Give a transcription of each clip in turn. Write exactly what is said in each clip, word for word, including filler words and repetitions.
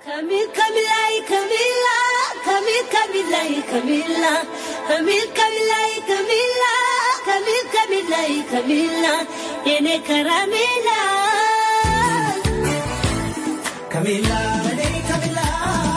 Camil, Camila y Camila, Camil, Camila y Camila, Camil, Camila y Camila, Camil, Camila y Camila, tiene caramela. Camila, Camila.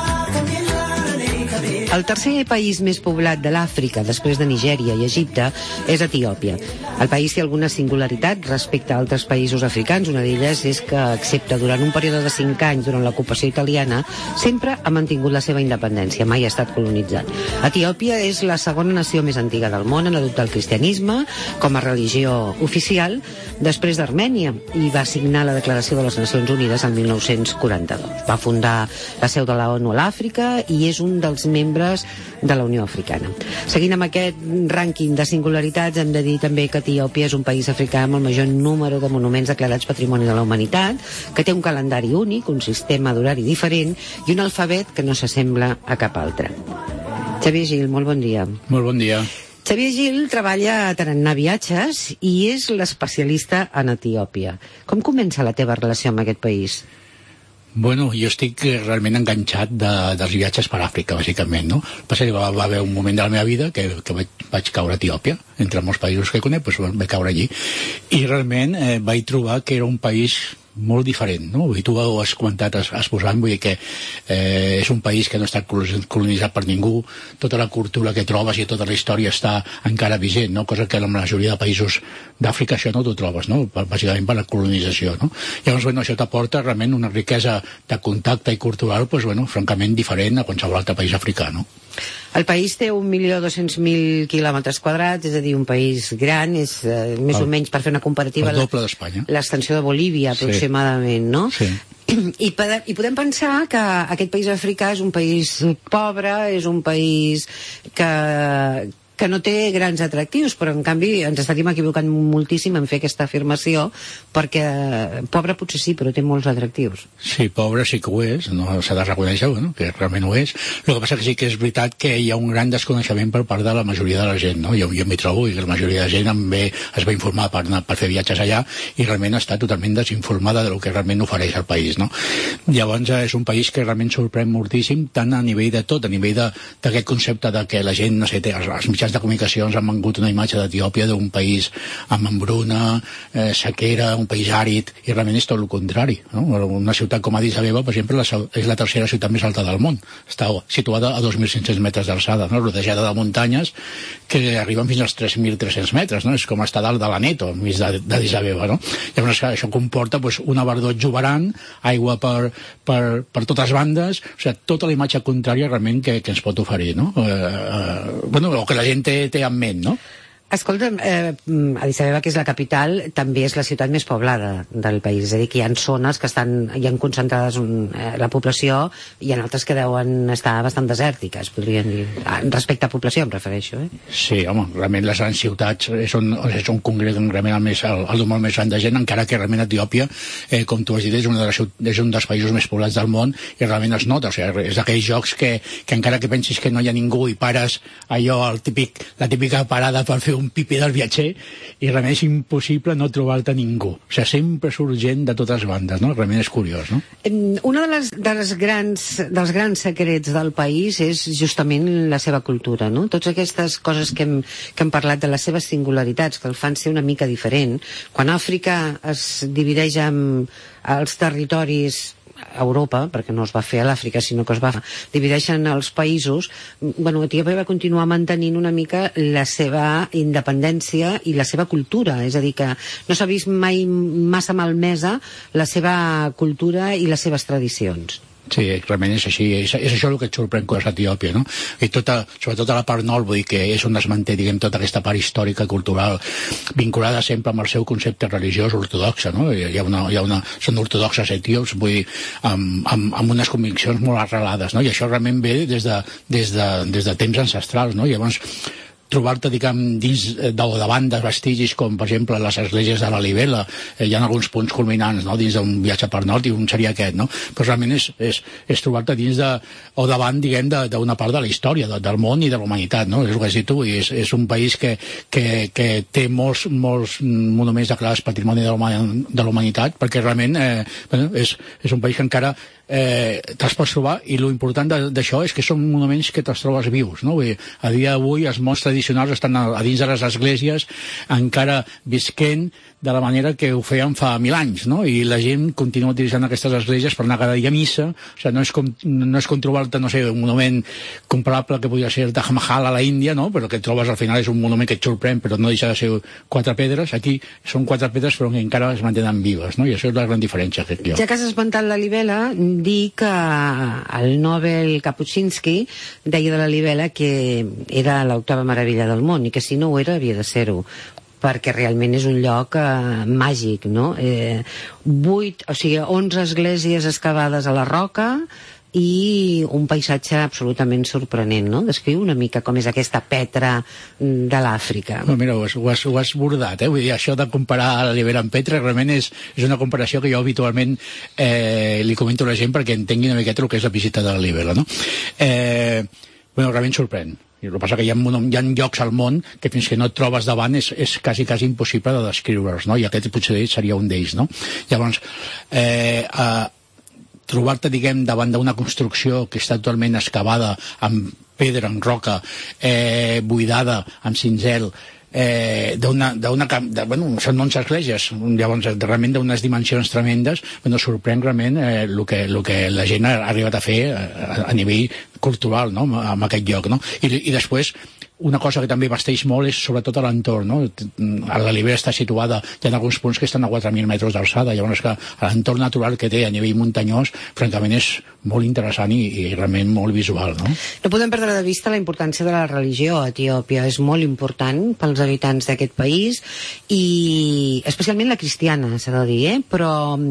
El tercer país més poblat de l'Àfrica, després de Nigèria i Egipte, és Etiòpia. El país té alguna singularitat respecte a altres països africans. Una d'elles és que, excepte durant un període de cinc anys durant l'ocupació italiana, sempre ha mantingut la seva independència, mai ha estat colonitzat. Etiòpia és la segona nació més antiga del món en adoptar el cristianisme com a religió oficial, després d'Armènia, i va signar la Declaració de les Nacions Unides el mil nou-cents quaranta-dos. Va fundar la seu de la ONU a l'Àfrica i és un dels membres de la Unió Africana. Seguint amb aquest rànquing de singularitats, hem de dir també que Etiòpia és un país africà amb el major número de monuments declarats Patrimoni de la Humanitat, que té un calendari únic, un sistema d'horari diferent i un alfabet que no s'assembla a cap altre. Xavier Gil, molt bon dia. Molt bon dia. Xavier Gil treballa a Tarannà Viatges i és l'especialista en Etiòpia. Com comença la teva relació amb aquest país? Bueno, jo estic realment enganxat de, dels viatges per Àfrica, bàsicament, no? El que passa que va, va haver un moment de la meva vida que, que vaig, vaig caure a Etiòpia, entre molts països que conec, doncs vaig caure allí. I realment eh, vaig trobar que era un país molt diferent, no? I tu ho has comentat exposant, vull dir que eh, és un país que no ha estat colonitzat per ningú, tota la cultura que trobes i tota la història està encara vigent, no? Cosa que en la majoria de països d'Àfrica això no t'ho trobes, no? Bàsicament per la colonització, no? Llavors, bueno, això t'aporta realment una riquesa de contacte i cultural, doncs, bueno, francament diferent a qualsevol altre país africà, no? El país té un milió dos-cents mil quilòmetres quadrats, és a dir, un país gran, és eh, més el, o menys, per fer una comparativa, el doble d'Espanya, l'extensió de Bolívia, aproximadament, sí. No? Sí. I, I podem pensar que aquest país africà és un país pobre, és un país que... que no té grans atractius, però en canvi ens estaríem equivocant moltíssim en fer aquesta afirmació, perquè pobre potser sí, però té molts atractius. Sí, pobre sí que ho és, no s'ha de reconèixer, bueno, que realment ho és. El que passa que sí que és veritat que hi ha un gran desconeixement per part de la majoria de la gent, no? Jo, jo m'hi trobo i que la majoria de la gent ve, es va informar per, anar, per fer viatges allà i realment està totalment desinformada del que realment ofereix el país, no? Llavors és un país que realment sorprèn moltíssim, tant a nivell de tot, a nivell d'aquest concepte de que la gent, no sé, té els, els mitjans de comunicacions han vengut una imatge d'Etiòpia d'un país amb hambruna, eh, sequera, un país àrid, i realment és tot el contrari, no? Una ciutat com Addis Abeba, per exemple, és la tercera ciutat més alta del món, està situada a dos mil cinc-cents metres d'alçada, no? Rodejada de muntanyes que arriben fins als tres mil tres-cents metres, no? És com estar dalt de la Neto, enmig d'Addis Abeba, no? Llavors això comporta pues, una verdor exuberant, aigua per, per, per totes bandes, o sigui, tota la imatge contrària realment que, que ens pot oferir, no? Eh, eh, bueno, o que la gent té, té en ment, no? Escolta'm, eh, Addis Abeba, que és la capital, també és la ciutat més poblada del país, és a dir, que hi ha zones que estan, hi ha concentrades un, eh, la població i en altres que deuen estar bastant desèrtiques, podrien dir. Ah, respecte a població em refereixo, eh? Sí, home, realment les grans ciutats és on, és on congreguen realment el, més, el, el número més gran de gent, encara que realment Etiòpia, eh, com tu has dit, és, una de les, és un dels països més poblats del món i realment es nota, o sigui, és d'aquells jocs que, que encara que pensis que no hi ha ningú i pares allò, el típic, la típica parada per fer un pipi del viatger i realment és impossible no trobar-te ningú, o sigui, sempre surt gent de totes bandes, no? Realment és curiós, no? Una de les, de les grans, dels grans secrets del país és justament la seva cultura, no? Totes aquestes coses que hem, que hem parlat de les seves singularitats, que el fan ser una mica diferent. Quan Àfrica es divideix en els territoris a Europa, perquè no es va fer a l'Àfrica, sinó que es va divideixen els països, bueno, Etiòpia va continuar mantenint una mica la seva independència i la seva cultura, és a dir, que no s'ha vist mai massa malmesa la seva cultura i les seves tradicions. Sí, realment és així, és, és això el que et sorprèn quan és Etiòpia, no? I tota, sobretot a la part nord, vull dir que és on es manté, diguem, tota aquesta part històrica, cultural, vinculada sempre amb el seu concepte religiós ortodoxe, no? Hi ha una, hi ha una, són ortodoxes etíops, vull dir, amb, amb, amb unes conviccions molt arrelades, no? I això realment ve des de, des de, des de temps ancestrals, no? I llavors trobar-te, diguem, dins de, de bandes, vestigis com, per exemple, les esglésies de la Libela, eh, hi ha alguns punts culminants, no?, dins d'un viatge per nord, i un seria aquest, no? Però realment és, és, és trobar-te dins de, o davant, diguem, d'una part de la història, de, del món i de la humanitat, no? És el que has dit tu, i és, és un país que, que, que té molts, molts monuments declarats patrimoni de la humanitat, perquè realment, eh, bueno, és, és un país que encara eh, te'ls pots trobar, i l'important d'això és que són monuments que te'ls trobes vius, no? Vull dir, a dia d'avui els monts tradicionals estan a, a dins de les esglésies encara visquent de la manera que ho feien fa mil anys, no? I la gent continua utilitzant aquestes esglésies per anar cada dia a missa. O sigui, no és com, no és com trobar-te, no sé, un monument comparable que podria ser el Taj Mahal a la Índia, no? Però que et trobes al final és un monument que et sorprèn, però no deixa de ser quatre pedres. Aquí són quatre pedres però que encara es mantenen vives, no? I això és la gran diferència, crec jo. Ja que has esmentat la libèl·la, dir que el Nobel Kapuscinski deia de la libèl·la que era l'octava meravella del món, i que si no ho era havia de ser-ho, perquè realment és un lloc eh, màgic, no? Eh, vuit, o sigui, onze esglésies excavades a la roca i un paisatge absolutament sorprenent, no? Descriu una mica com és aquesta Petra de l'Àfrica. No, mira, ho has, ho has, ho has bordat, eh? Vull dir, això de comparar la libèl·la amb Petra realment és, és una comparació que jo habitualment eh, li comento a la gent perquè entengui una miqueta el que és la visita de la libèl·la, no? Eh, bueno, realment sorprèn. I el que passa que hi ha, hi ha llocs al món que fins que no et trobes davant és, és quasi, quasi impossible de descriure'ls, no? I aquest potser seria un d'ells, no? Llavors, eh, eh, trobar-te, diguem, davant d'una construcció que està totalment excavada amb pedra, amb roca, eh, buidada, amb cinzel, eh, d'una, d'una, de, bueno, són onze esglésies, llavors realment d'unes dimensions tremendes, bueno, sorprèn realment eh, el, que, el que la gent ha arribat a fer a, a nivell cultural, no?, en aquest lloc, no? I, i després una cosa que també vesteix molt és sobretot a l'entorn, no? La libèl·la està situada, hi ha alguns punts que estan a quatre mil metres d'alçada, llavors que l'entorn natural que té a nivell muntanyós, francament és molt interessant i, i realment molt visual, no? No podem perdre de vista la importància de la religió a Etiòpia, és molt important pels habitants d'aquest país, i especialment la cristiana, s'ha de dir, eh? Però,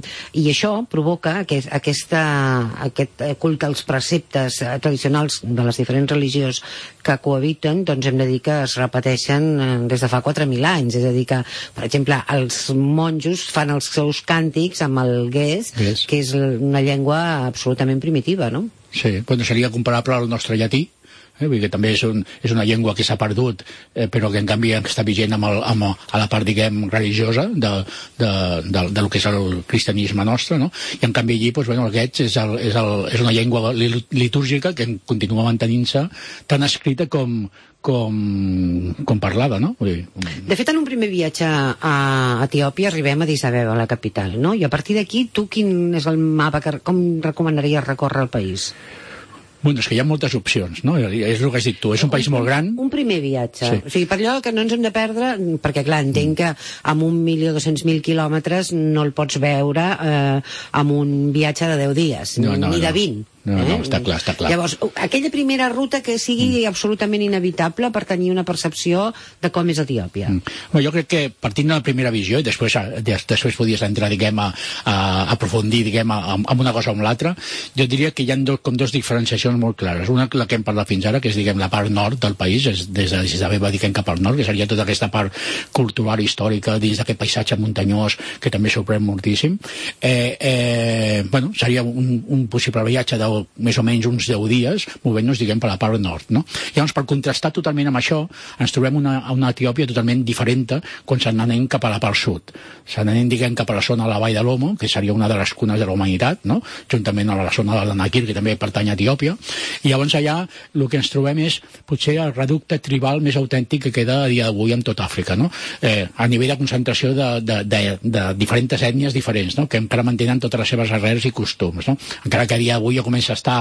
i això provoca aquest, aquesta, aquest culte als preceptes tradicionals de les diferents religions que cohabiten, doncs hem de dir que es repeteixen des de fa quatre mil anys, és a dir que, per exemple, els monjos fan els seus càntics amb el guès, yes. que és una llengua absolutament primitiva, no? Sí, bueno, seria comparable al nostre llatí, eh? Vull dir que també és, un, és una llengua que s'ha perdut, eh, però que en canvi està vigent amb, el, amb a la part, diguem, religiosa de, de, de, de lo que és el cristianisme nostre, no? I en canvi allí, doncs, bueno, aquest és, el, és, el, és una llengua litúrgica que continua mantenint-se tan escrita com, com, com parlada, no? Vull dir... De fet, en un primer viatge a Etiòpia arribem a Addis Abeba, la capital, no? I a partir d'aquí, tu quin és el mapa que com recomanaries recórrer el país? Bueno, és que hi ha moltes opcions, no? És el que has dit tu, és un país molt gran. Un primer viatge. Sí. O sigui, per allò que no ens hem de perdre, perquè clar, entenc que amb un milió dos-cents mil quilòmetres no el pots veure eh, amb un viatge de deu dies, no, no, ni de no. vint. No, eh? no, està clar, està clar. Llavors, aquella primera ruta que sigui mm. absolutament inevitable per tenir una percepció de com és Etiòpia. Mm. Bueno, jo crec que partint de la primera visió i després, des, després podies entrar, diguem, a, a aprofundir, diguem, a, a una cosa o amb l'altra, jo diria que hi ha dos, com dos diferenciacions molt clares. Una, la que hem parlat fins ara, que és, diguem, la part nord del país, és des de Addis Abeba, diguem, cap al nord, que seria tota aquesta part cultural, històrica, dins d'aquest paisatge muntanyós, que també sorprèn moltíssim. Eh, eh, bueno, seria un, un possible viatge de més o menys uns deu dies, movent-nos, diguem, per la part nord, no? Llavors, per contrastar totalment amb això, ens trobem una, una Etiòpia totalment diferent quan se n'anem cap a la part sud. Se n'anem, diguem, cap a la zona de la Vall de l'Omo, que seria una de les cunes de la humanitat, no? Juntament a la zona de l'Anakir, que també pertany a Etiòpia. I llavors allà el que ens trobem és potser el reducte tribal més autèntic que queda a dia d'avui en tot Àfrica, no? Eh, a nivell de concentració de, de, de, de diferents ètnies diferents, no? Que encara mantenen totes les seves arrels i costums, no? Encara que a dia d'avui ja comença a estar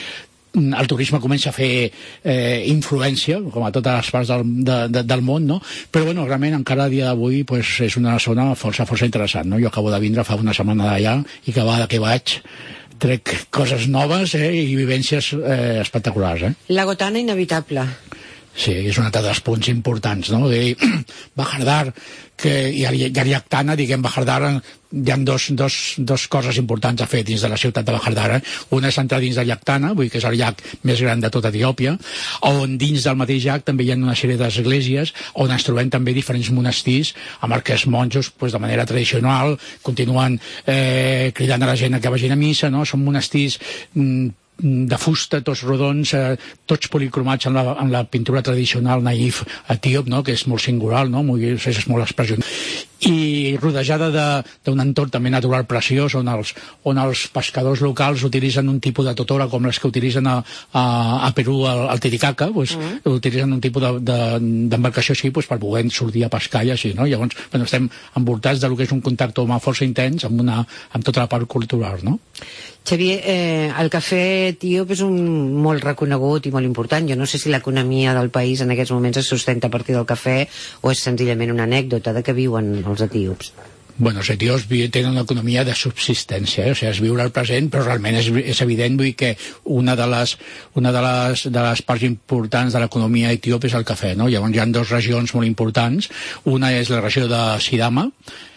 el turisme comença a fer eh, influència, com a totes les parts del, de, de, del món, no? Però bueno, realment encara a dia d'avui pues, és una zona força, força interessant, no? Jo acabo de vindre fa una setmana d'allà i que va que vaig trec coses noves eh, i vivències eh, espectaculars. Eh? La Gotana inevitable. Sí, és un altre dels punts importants, no? I Bahardar, que i Ariaktana, diguem, Bahardar, hi ha dos, dos, dos coses importants a fer dins de la ciutat de Bahardar. Una és entrar dins de Ariaktana, vull dir que és el llac més gran de tota Etiòpia, on dins del mateix llac també hi ha una sèrie d'esglésies, on ens trobem també diferents monestirs, amb els monjos, pues, de manera tradicional, continuen eh, cridant a la gent que vagin a missa, no? Són monestirs mm, de fusta, tots rodons, eh, tots policromats en la, en la pintura tradicional naïf etíop, no? Que és molt singular, no? Molt, és molt expressionant. i rodejada d'un entorn també natural preciós on els, on els pescadors locals utilitzen un tipus de totora com les que utilitzen a, a, a Perú al, al Titicaca, pues, mm. utilitzen un tipus d'embarcació de, de, així pues, per poder sortir a pescar i així, no? Llavors bueno, estem envoltats del que és un contacte humà força intens amb, una, amb tota la part cultural, no? Xavier, eh, el cafè etíop és un molt reconegut i molt important. Jo no sé si l'economia del país en aquests moments es sustenta a partir del cafè o és senzillament una anècdota de què viuen els etíops. Bueno, els etíops tenen una economia de subsistència, eh? O sigui, és viure al present, però realment és, és evident vull dir que una de les, una de les, de les parts importants de l'economia etíop és el cafè, no? Llavors hi ha dues regions molt importants, una és la regió de Sidama,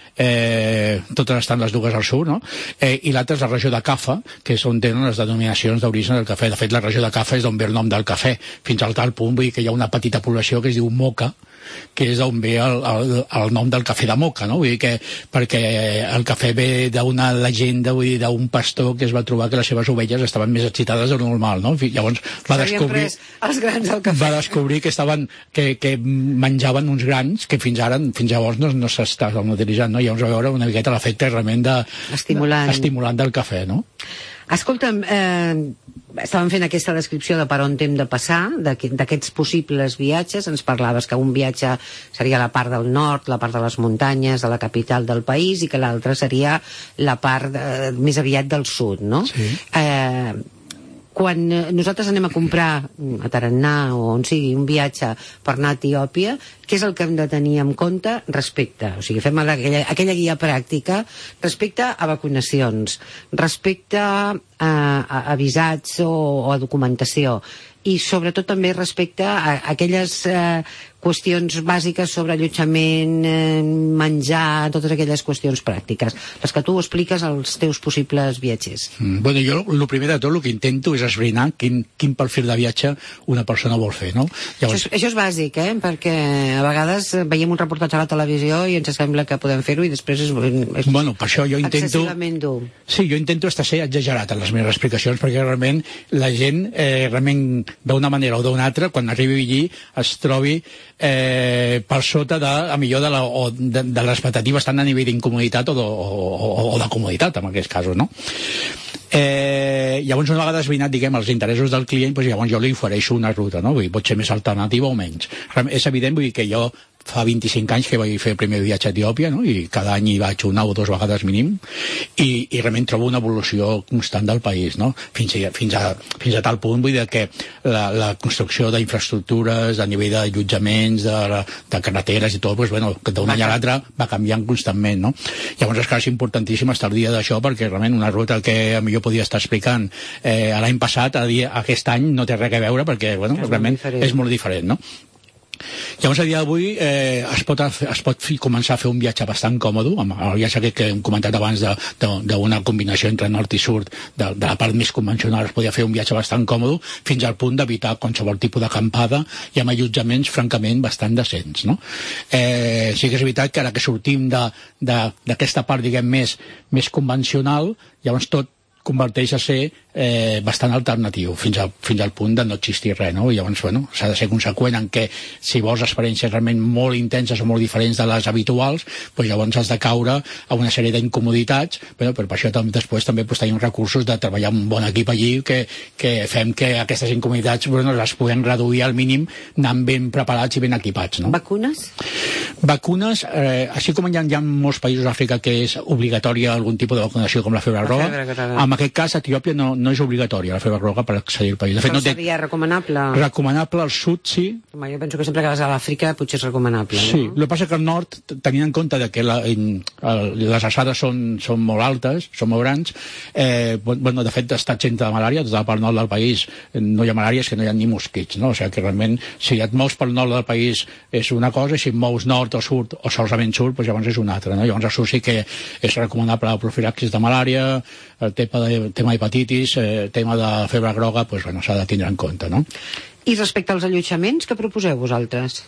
Eh, totes estan les dues al sud, no? Eh, i l'altra és la regió de Cafa, que és on tenen les denominacions d'origen del cafè. De fet, la regió de Cafa és d'on ve el nom del cafè, fins al tal punt vull dir que hi ha una petita població que es diu Moca, que és d'on ve el, el, el nom del cafè de Moca, no? Vull dir que, perquè el cafè ve d'una llegenda, vull dir, d'un pastor que es va trobar que les seves ovelles estaven més excitades del normal, no? Llavors va descobrir, els grans del cafè. va descobrir que estaven, que, que menjaven uns grans que fins ara, fins llavors no, no s'estaven utilitzant, no? Llavors va veure una miqueta l'efecte realment de, estimulant. De, estimulant del cafè, no? Escolta'm, eh, estàvem fent aquesta descripció de per on hem de passar, d'aquests possibles viatges. Ens parlaves que un viatge seria la part del nord, la part de les muntanyes, de la capital del país, i que l'altra seria la part de, més aviat del sud, no? Sí. Eh, quan nosaltres anem a comprar a Tarannà o on sigui un viatge per anar a Etiòpia, què és el que hem de tenir en compte respecte? O sigui, fem aquella, aquella guia pràctica respecte a vacunacions, respecte a, a, a visats o, o a documentació, i sobretot també respecte a aquelles eh, qüestions bàsiques sobre allotjament, eh, menjar, totes aquelles qüestions pràctiques, les que tu expliques als teus possibles viatgers. Mm, bueno, jo el primer de tot el que intento és esbrinar quin, quin perfil de viatge una persona vol fer, no? Llavors... Això, és, això és bàsic, eh? Perquè a vegades veiem un reportatge a la televisió i ens sembla que podem fer-ho i després és, és bueno, per això jo intento... excessivament dur. Sí, jo intento estar ser exagerat en les meves explicacions perquè realment la gent eh, realment d'una manera o d'una altra, quan arribi allí es trobi eh, per sota de, a millor de, la, o de, de les expectatives tant a nivell d'incomoditat o, de, o, o, o de comoditat en aquests casos, no? Eh, llavors una vegada esbrinat diguem els interessos del client, doncs llavors jo li ofereixo una ruta, no? Vull dir, pot ser més alternativa o menys. És evident, vull dir que jo fa vint-i-cinc anys que vaig fer el primer viatge a Etiòpia, no? I cada any hi vaig una o dues vegades mínim, i, i realment trobo una evolució constant del país, no? Fins a, fins a, fins a tal punt, vull dir que la, la construcció d'infraestructures, a nivell d'allotjaments, de, de carreteres i tot, doncs, bueno, d'un any a l'altre va canviant constantment, no? Llavors és que és importantíssim estar al dia d'això, perquè realment una ruta que a millor podia estar explicant eh, l'any passat, a dia, aquest any no té res a veure, perquè bueno, és realment molt és molt diferent, no? Llavors a dia d'avui eh, es pot, es pot fi, començar a fer un viatge bastant còmode, amb el viatge que, que hem comentat abans d'una combinació entre nord i sud, de, de la part més convencional es podia fer un viatge bastant còmode, fins al punt d'evitar qualsevol tipus d'acampada i amb allotjaments francament bastant decents, no? Eh, sí que és veritat que ara que sortim d'aquesta part diguem més, més convencional, llavors tot converteix a ser eh, bastant alternatiu, fins, a, fins al punt de no existir res, no? I llavors, bueno, s'ha de ser conseqüent en què si vols experiències realment molt intenses o molt diferents de les habituals, doncs llavors has de caure a una sèrie d'incomoditats, bueno, però per això també, després també pues, tenim recursos de treballar amb un bon equip allí que, que fem que aquestes incomoditats bueno, les puguem reduir al mínim anant ben preparats i ben equipats, no? Vacunes? Vacunes, eh, així com hi ha, hi ha molts països d'Àfrica que és obligatòria algun tipus de vacunació com la febre roja, en aquest cas a Etiòpia no, no és obligatòria la febre roja per accedir al país. De fet, però no té... seria recomanable? Recomanable al sud, sí. Home, jo penso que sempre que vas a l'Àfrica potser és recomanable, sí, no? El que passa que al nord, tenint en compte de que la, in, el, les alçades són, són molt altes, són molt grans, eh, bueno, de fet està gent de malària, tota la part nord del país no hi ha malària, és que no hi ha ni mosquits, no? O sigui que realment, si et mous pel nord del país és una cosa, i si et mous nord o sud o solament sud, doncs llavors és una altra, no? Llavors al sud sí que és recomanable la profilaxis de malària, el tema de tema hepatitis, eh, tema de febre groga, doncs, bueno, s'ha de tindre en compte, no? I respecte als allotjaments, què proposeu vosaltres?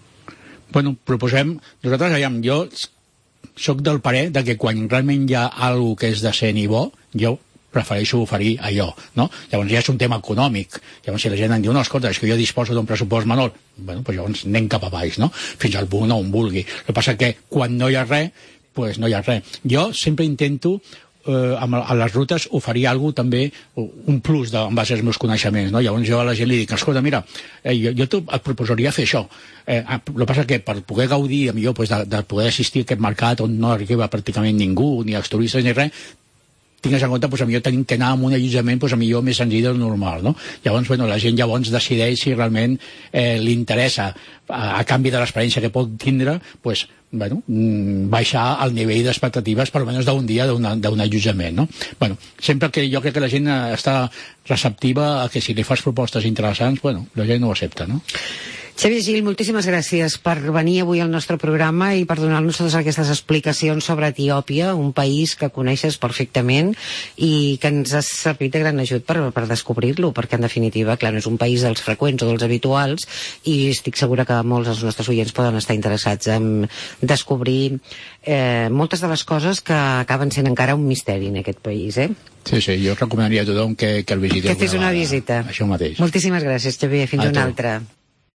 Bueno, proposem... Nosaltres, aviam, jo soc del parer de que quan realment hi ha alguna que és decent i bo, jo prefereixo oferir allò, no? Llavors ja és un tema econòmic. Llavors si la gent em diu, no, escolta, és que jo disposo d'un pressupost menor, bueno, doncs llavors anem cap a baix, no? Fins al punt on vulgui. El que passa que quan no hi ha res, pues no hi ha res. Jo sempre intento eh, amb, a les rutes oferir alguna també, un plus de, en base als meus coneixements, no? Llavors jo a la gent li dic, escolta, mira, eh, jo, jo et proposaria fer això. Eh, el que passa que per poder gaudir millor pues, de, de poder assistir a aquest mercat on no arriba pràcticament ningú, ni els turistes ni res, tingues en compte, doncs, millor tenim que anar amb un allotjament doncs, millor més senzill del normal, no? Llavors, bueno, la gent llavors decideix si realment eh, li interessa, a, a canvi de l'experiència que pot tindre, doncs, bueno, baixar el nivell d'expectatives per almenys d'un dia d'un allotjament, no? Bueno, sempre que jo crec que la gent està receptiva a que si li fas propostes interessants, bueno, la gent ho accepta, no? Xavier Gil, moltíssimes gràcies per venir avui al nostre programa i per donar-nos totes aquestes explicacions sobre Etiòpia, un país que coneixes perfectament i que ens ha servit de gran ajut per, per descobrir-lo, perquè en definitiva, clar, no és un país dels freqüents o dels habituals i estic segura que molts dels nostres oients poden estar interessats en descobrir eh, moltes de les coses que acaben sent encara un misteri en aquest país, eh? Sí, sí, jo recomanaria a tothom que, que el visiti. Que fes una visita. Això mateix. Moltíssimes gràcies, Xavier. Fins una altra.